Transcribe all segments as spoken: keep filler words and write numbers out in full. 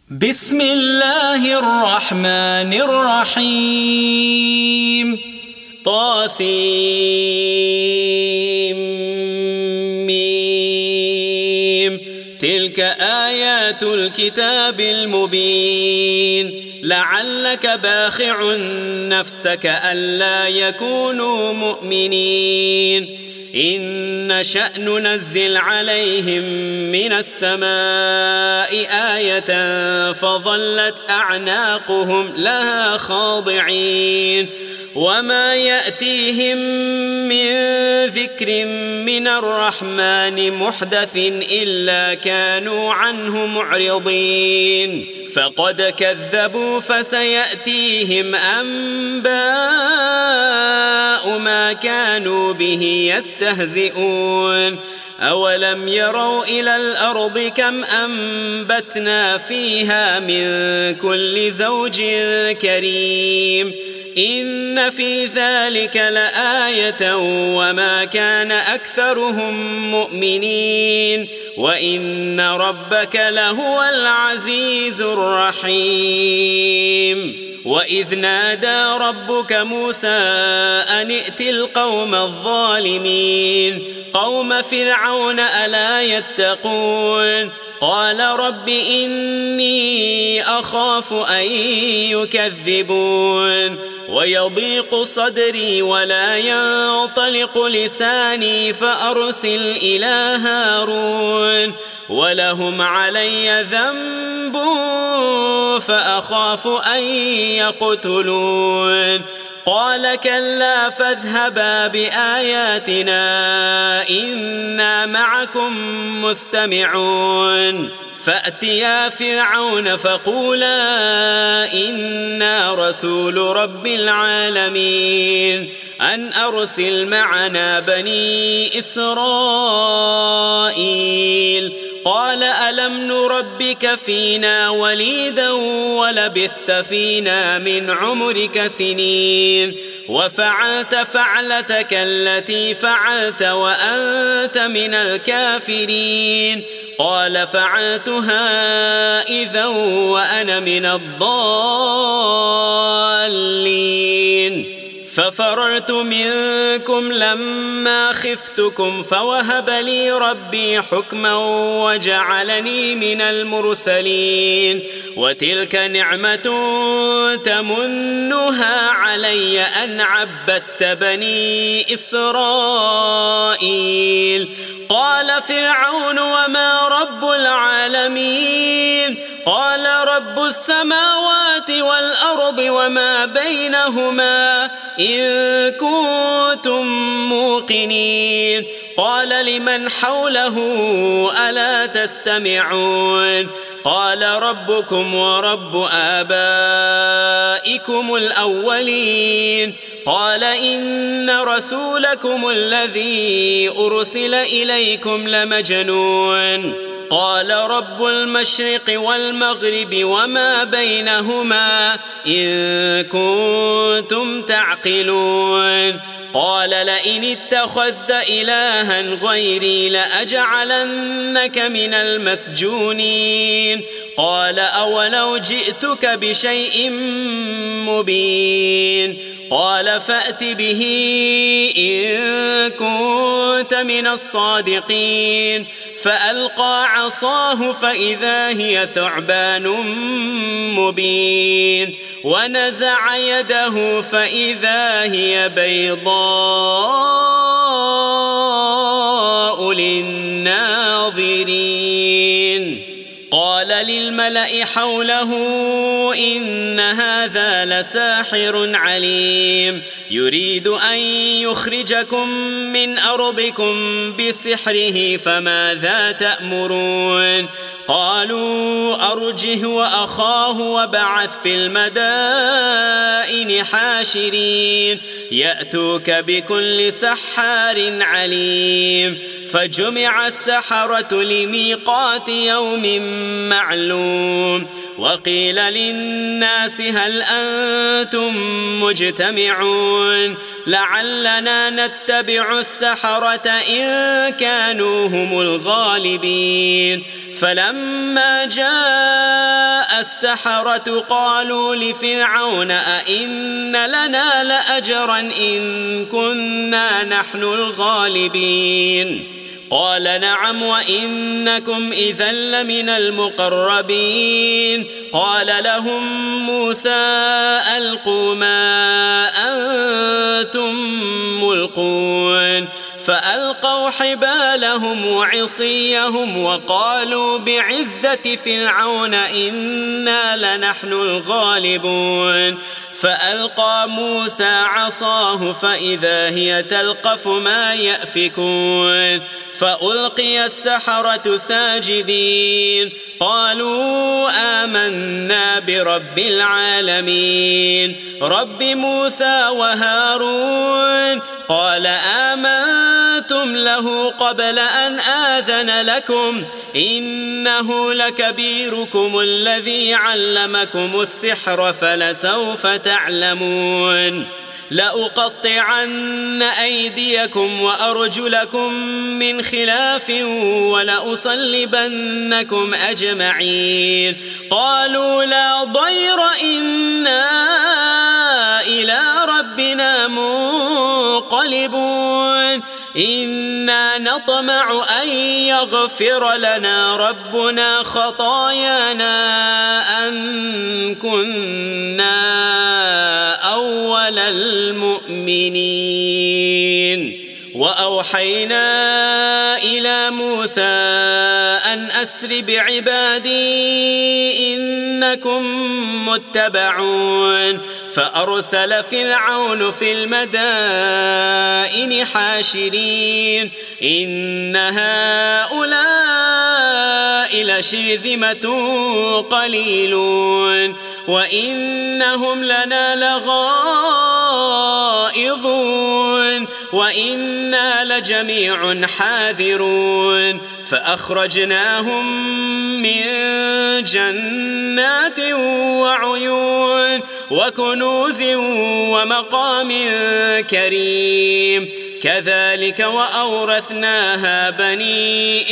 بسم الله الرحمن الرحيم طاسيم تلك آيات الكتاب المبين لعلك باخع نفسك ألا يكونوا مؤمنين إن نشأ ننزل عليهم من السماء آية فظلت أعناقهم لها خاضعين وما يأتيهم من ذكر من الرحمن محدث إلا كانوا عنه معرضين فقد كذبوا فسيأتيهم أنباء ما كانوا به يستهزئون أولم يروا إلى الأرض كم أنبتنا فيها من كل زوج كريم إن في ذلك لآية وما كان أكثرهم مؤمنين وإن ربك لهو العزيز الرحيم وإذ نادى ربك موسى أن ائت القوم الظالمين قوم فرعون ألا يتقون قال رب إني أخاف أن يكذبون ويضيق صدري ولا ينطلق لساني فأرسل إلى هارون ولهم علي ذنب فأخاف أن يقتلون قال كلا فاذهبا بآياتنا إنا معكم مستمعون فأتيا فرعون فقولا إنا رسول رب العالمين أن أرسل معنا بني إسرائيل قال ألم نربك فينا وليدا ولبثت فينا من عمرك سنين وفعلت فعلتك التي فعلت وأنت من الكافرين قال فعلتها إذا وأنا من الضالين ففررت منكم لما خفتكم فوهب لي ربي حكما وجعلني من المرسلين وتلك نعمة تمنها علي أن عبدت بني إسرائيل قال فرعون وما رب العالمين قال رب السماوات والأرض وما بينهما إن كنتم موقنين قال لمن حوله ألا تستمعون قال ربكم ورب آبائكم الأولين قال إن رسولكم الذي أرسل إليكم لمجنون قال رب المشرق والمغرب وما بينهما إن كنتم تعقلون قال لئن اتخذت إلها غيري لأجعلنك من المسجونين قال أولو جئتك بشيء مبين قال فأت به إن كنت من الصادقين فألقى عصاه فإذا هي ثعبان مبين ونزع يده فإذا هي بيضاء للناظرين قال للملأ حوله إن هذا لساحر عليم يريد أن يخرجكم من أرضكم بسحره فماذا تأمرون قالوا أرجه وأخاه وبعث في المدائن حاشرين يأتوك بكل سحار عليم فجمع السحرة لميقات يوم معلوم وقيل للناس هل أنتم مجتمعون لعلنا نتبع السحرة إن كانوا هم الغالبين فلما جاء السحرة قالوا لفرعون أئن لنا لأجرا إن كنا نحن الغالبين قال نعم وإنكم إذا لمن المقربين قال لهم موسى ألقوا ما أنتم ملقون فألقوا حبالهم وعصيهم وقالوا بعزة فرعون إنا لنحن الغالبون فألقى موسى عصاه فإذا هي تلقف ما يأفكون فألقي السحرة ساجدين قالوا آمنا برب العالمين رب موسى وهارون قال آمنتم له قبل أن آذن لكم إنه لكبيركم الذي علمكم السحر فلسوف تعلمون لأقطعن أيديكم وأرجلكم من خلاف ولأصلبنكم أجمعين قالوا لا ضير إنا إلى ربنا منقلبون إنا نطمع أن يغفر لنا ربنا خطايانا أن كنا أول المؤمنين وأوحينا إلى موسى أن أسر بعبادي إنكم متبعون فأرسل فرعون في المدائن حاشرين إن هؤلاء لشرذمة قليلون وإنهم لنا لغائظون وإنا لجميع حاذرون فأخرجناهم من جنات وعيون وكنوز ومقام كريم كذلك وأورثناها بني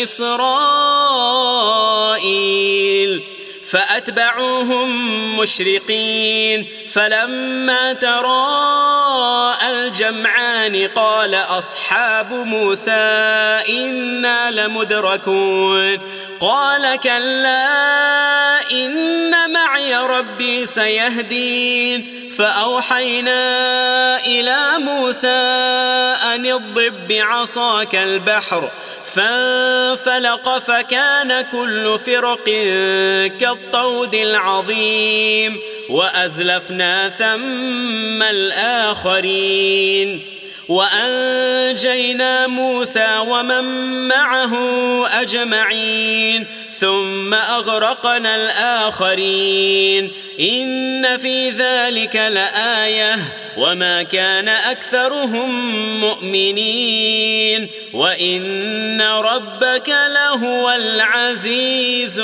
إسرائيل فأتبعوهم مشرقين فلما تراءى الجمعان قال أصحاب موسى إنا لمدركون قال كلا إن معي ربي سيهدين فأوحينا إلى موسى أن اضرب بعصاك البحر فانفلق فكان كل فرق كالطود العظيم وأزلفنا ثم الآخرين وأنجينا موسى ومن معه أجمعين ثم أغرقنا الآخرين إن في ذلك لآية وما كان أكثرهم مؤمنين وإن ربك لهو العزيز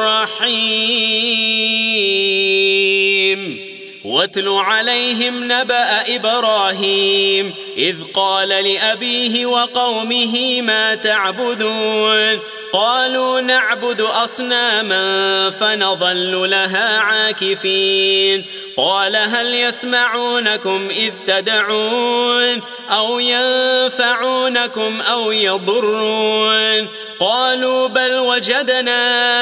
الرحيم واتل عليهم نبأ إبراهيم إذ قال لأبيه وقومه ما تعبدون قالوا نعبد أصناما فنظل لها عاكفين قال هل يسمعونكم إذ تدعون أو ينفعونكم أو يضرون قالوا بل وجدنا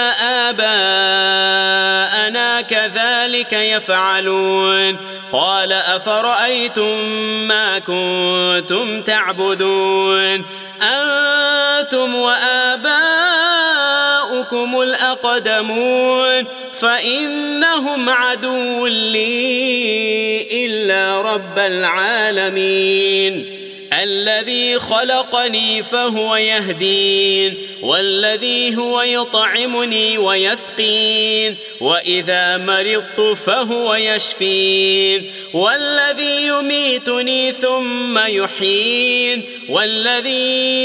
آباءنا كذلك يفعلون قال أفرأيتم ما كنتم تعبدون أنتم وآباؤكم الأقدمون فإنهم عدو لي إلا رب العالمين الذي خلقني فهو يهدين والذي هو يطعمني ويسقين وإذا مرضت فهو يشفين والذي يميتني ثم يحيين والذي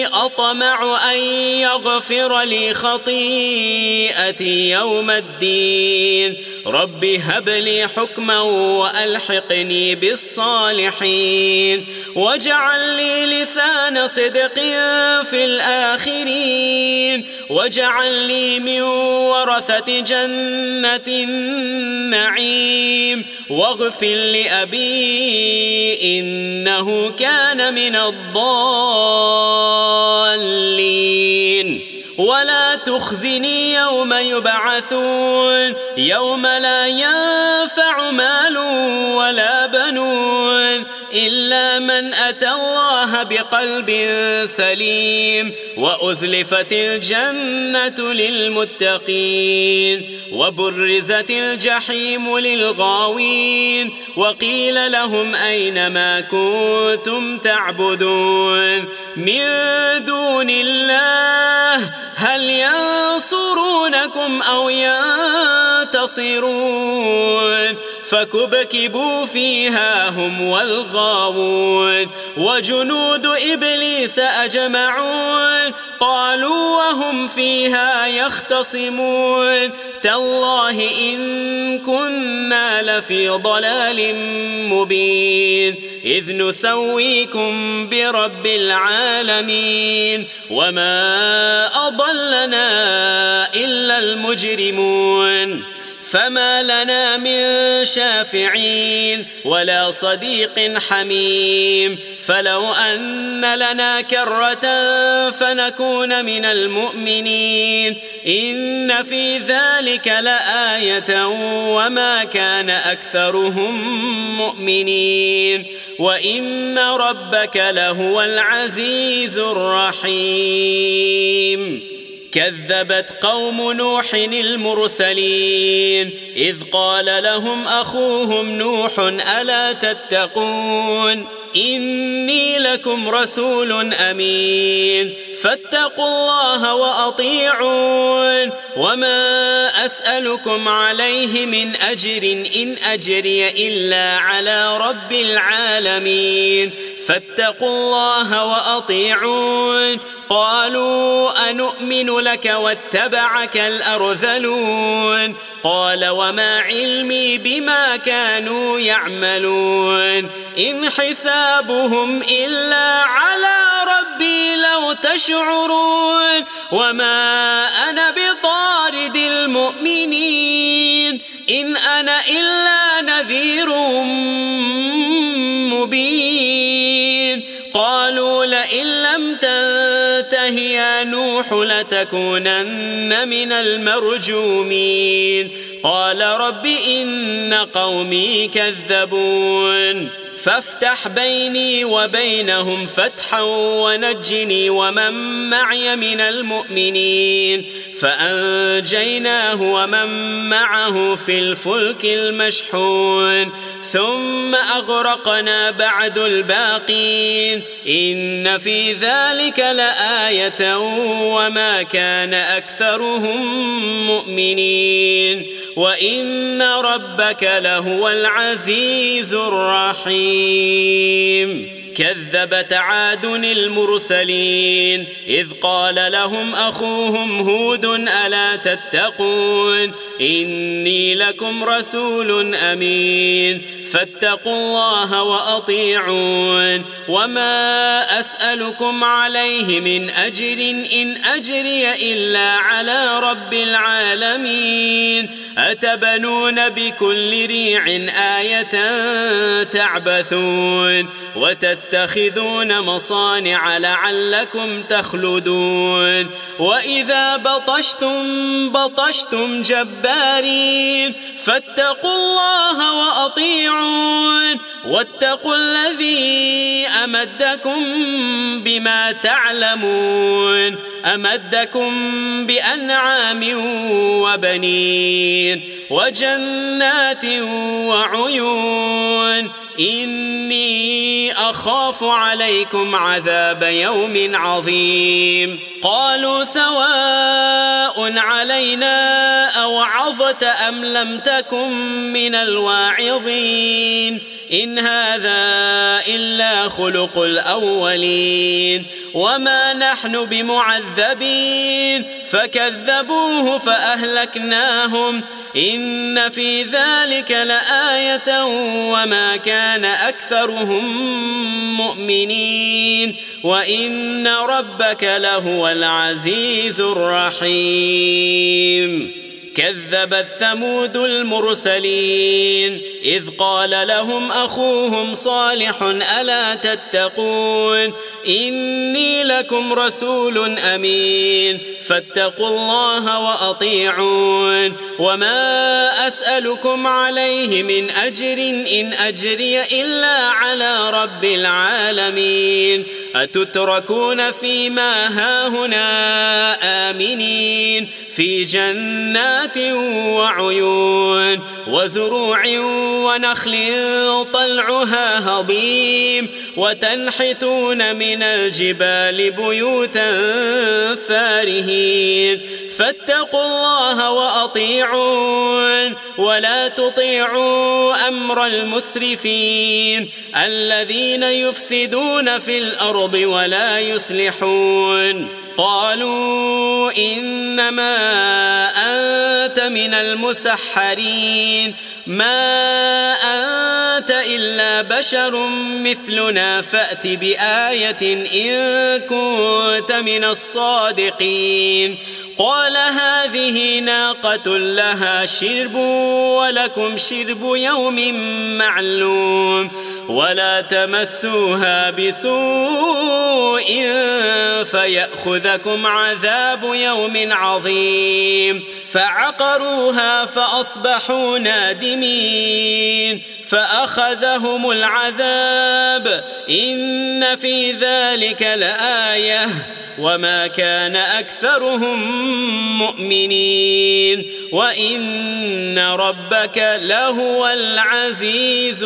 أطمع أن يغفر لي خطيئتي يوم الدين العالمين رب هب لي حكما وألحقني بالصالحين واجعل لي لسان صدق في الآخرين واجعل لي من ورثة جنة النعيم واغفر لأبي إنه كان من الضالين ولا تخزني يوم يبعثون يوم لا ينفع مال ولا بنون إلا من أتى الله بقلب سليم وأزلفت الجنة للمتقين وبرزت الجحيم للغاوين وقيل لهم أين ما كنتم تعبدون من دون الله هل ينصرونكم أو ينتصرون فكبكبوا فيها هم والغاوون وجنود إبليس أجمعون قالوا وهم فيها يختصمون تالله إن كنا لفي ضلال مبين إذ نسويكم برب العالمين وما أضلنا إلا المجرمون فما لنا من شافعين ولا صديق حميم فلو أن لنا كرة فنكون من المؤمنين إن في ذلك لآية وما كان أكثرهم مؤمنين وإن ربك لهو العزيز الرحيم كذبت قوم نوح المرسلين إذ قال لهم أخوهم نوح ألا تتقون إني لكم رسول أمين فاتقوا الله وأطيعون وما أسألكم عليه من أجر إن أجري إلا على رب العالمين فاتقوا الله وأطيعون قالوا أنؤمن لك واتبعك الأرذلون قال وما علمي بما كانوا يعملون إن حسابهم إلا على ربي لو تشعرون وما أنا بطارد المؤمنين إن أنا إلا نذير مبين قالوا لئن لم تنته يا نوح لتكونن من المرجومين قال رب إن قومي كذبون فافتح بيني وبينهم فتحا ونجني ومن معي من المؤمنين فأنجيناه ومن معه في الفلك المشحون ثم أغرقنا بعد الباقين إن في ذلك لآية وما كان أكثرهم مؤمنين وإن ربك لهو العزيز الرحيم كذبت عاد المرسلين إذ قال لهم أخوهم هود ألا تتقون إني لكم رسول أمين فاتقوا الله وأطيعون وما أسألكم عليه من أجر إن أجري إلا على رب العالمين أتبنون بكل ريع آية تعبثون وتتخذون مصانع لعلكم تخلدون وإذا بطشتم بطشتم جبارين فاتقوا الله وأطيعون واتقوا الذي أمدكم بما تعلمون أمدكم بأنعام وبنين وجنات وعيون إني أخاف عليكم عذاب يوم عظيم قالوا سواء علينا أوعظت أم لم تكن من الواعظين إن هذا إلا خلق الأولين وما نحن بمعذبين فكذبوه فأهلكناهم إن في ذلك لآية وما كان أكثرهم مؤمنين وإن ربك لهو العزيز الرحيم. كذبت ثمود المرسلين إذ قال لهم أخوهم صالح ألا تتقون إني لكم رسول أمين فاتقوا الله وأطيعون وما أسألكم عليه من أجر إن أجري إلا على رب العالمين أتتركون فيما هاهنا آمنين في جنات وعيون وزروع ونخل طلعها هضيم وتنحتون من الجبال بيوتا فارهين فاتقوا الله وأطيعون ولا تطيعوا أمر المسرفين الذين يفسدون في الأرض ولا يصلحون. قالوا إنما أنت من المسحرين ما أنت إلا بشر مثلنا فأت بآية إن كنت من الصادقين. قال هذه ناقة لها شرب ولكم شرب يوم معلوم ولا تمسوها بسوء فيأخذكم عذاب يوم عظيم. فعقروها فأصبحوا نادمين فأخذهم العذاب إن في ذلك لآية وما كان أكثرهم مؤمنين وإن ربك لهو العزيز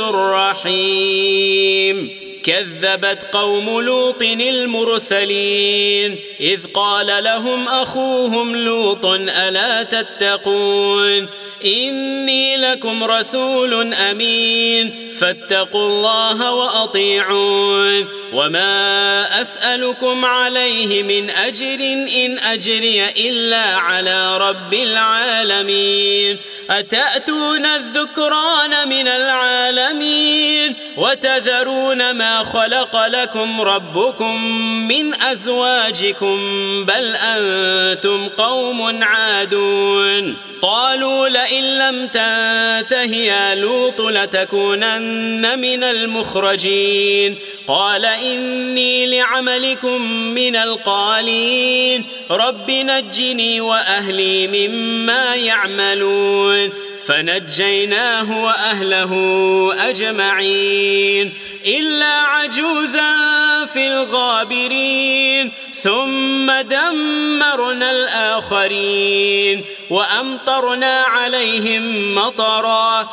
الرحيم. كذبت قوم لوط المرسلين إذ قال لهم أخوهم لوط ألا تتقون إني لكم رسول أمين فاتقوا الله وأطيعون وما أسألكم عليه من أجر إن أجري إلا على رب العالمين أتأتون الذكران من العالمين وتذرون ما خلق لكم ربكم من أزواجكم بل أنتم قوم عادون. قالوا لئن لم تنته يا لوط لتكونن من المخرجين. قال إني لعملكم من القالين رب نجني وأهلي مما يعملون. فنجيناه وأهله أجمعين إلا عجوزا في الغابرين ثم دمرنا الآخرين وأمطرنا عليهم مطرا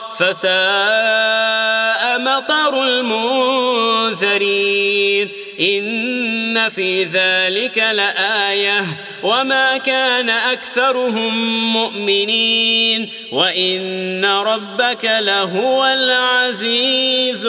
فساء مطر المنذرين. إن في ذلك لآية وما كان أكثرهم مؤمنين وإن ربك لهو العزيز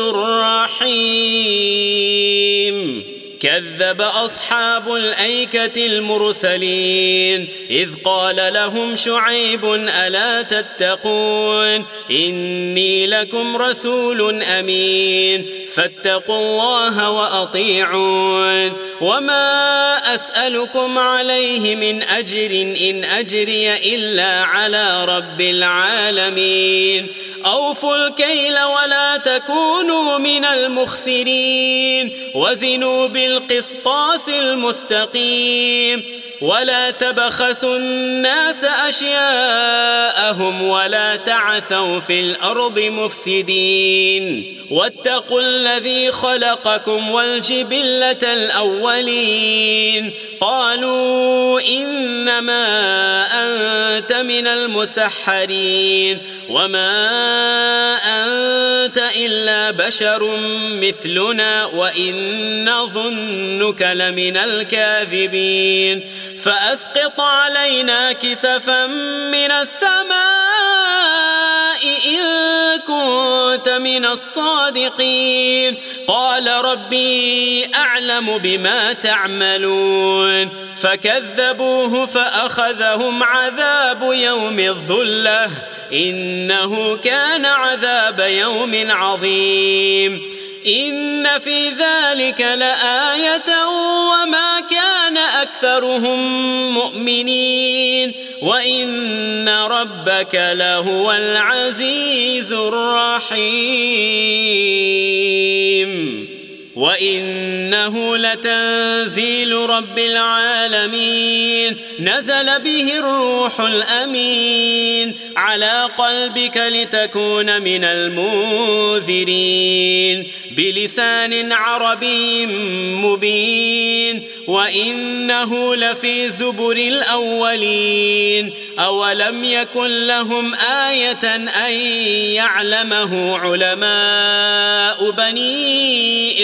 الرحيم. كذب أصحاب الأيكة المرسلين إذ قال لهم شعيب ألا تتقون إني لكم رسول أمين فاتقوا الله وأطيعون وما أسألكم عليه من أجر إن أجري إلا على رب العالمين. أوفوا الكيل ولا تكونوا من المخسرين وزنوا بالقسطاس المستقيم ولا تبخسوا الناس أشياءهم ولا تعثوا في الأرض مفسدين واتقوا الذي خلقكم والجبلة الأولين. قالوا إنما أنت من المسحرين وما أنت إلا بشر مثلنا وإن نظنك لمن الكاذبين فأسقط علينا كسفا من السماء إن كنت من الصادقين. قال ربي أعلم بما تعملون فكذبوه فأخذهم عذاب يوم الظلة إنه كان عذاب يوم عظيم إن في ذلك لآية وما كان أكثرهم مؤمنين وإن ربك لهو العزيز الرحيم وإنه لتنزيل رب العالمين نزل به الروح الأمين على قلبك لتكون من المنذرين بلسان عربي مبين وإنه لفي زبر الأولين أولم يكن لهم آية أن يعلمه علماء بني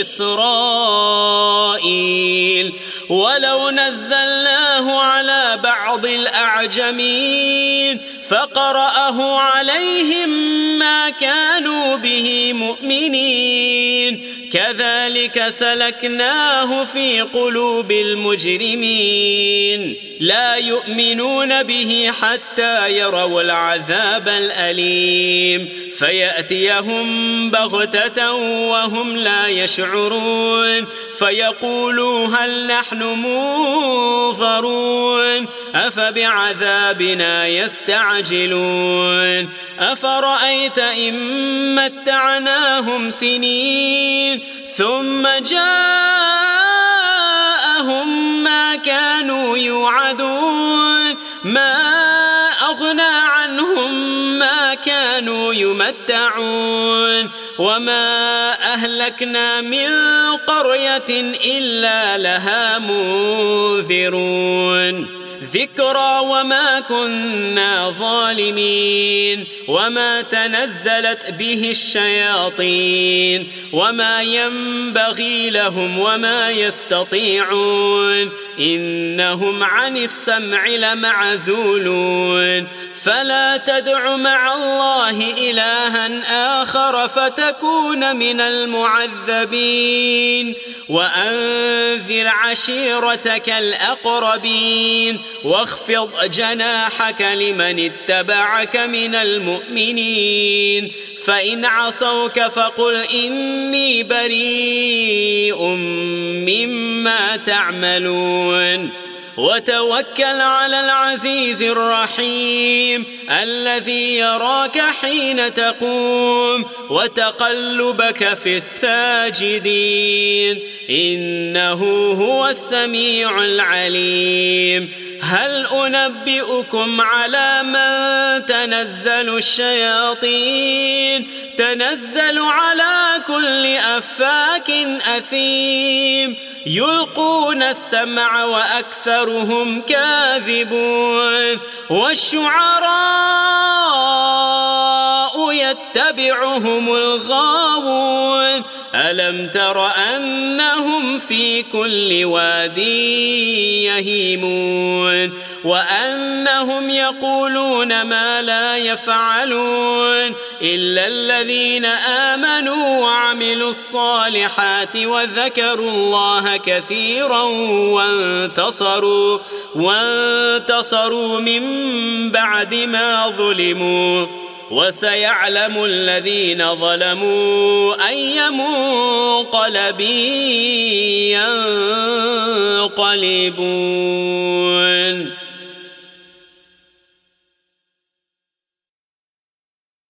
إسرائيل ولو نزلناه على بعض الأعجمين فقرأه عليهم ما كانوا به مؤمنين كذلك سلكناه في قلوب المجرمين لا يؤمنون به حتى يروا العذاب الأليم فيأتيهم بغتة وهم لا يشعرون فيقولوا هل نحن منظرون أفبعذابنا يستعجلون أفرأيت إن متعناهم سنين ثم جاءهم ما كانوا يوعدون ما أغنى عنهم ما كانوا يمتعون وما أهلكنا من قرية إلا لها منذرون ذكرى وما كنا ظالمين وما تنزلت به الشياطين وما ينبغي لهم وما يستطيعون إنهم عن السمع لمعزولون فلا تدع مع الله إلها آخر فتكون من المعذبين وأنذر عشيرتك الأقربين واخفض جناحك لمن اتبعك من المؤمنين فإن عصوك فقل إني بريء مما تعملون وتوكل على العزيز الرحيم الذي يراك حين تقوم وتقلبك في الساجدين إنه هو السميع العليم هل أنبئكم على من تنزل الشياطين تنزل على كل أفاك أثيم يلقون السمع وأكثرهم كاذبون والشعراء يتبعهم الغاوون ألم تر أنهم في كل واد يهيمون وأنهم يقولون ما لا يفعلون إلا الذين آمنوا وعملوا الصالحات وذكروا الله كثيرا وانتصروا وانتصروا من بعد ما ظلموا وسيعلم الذين ظلموا أي منقلب ينقلبون.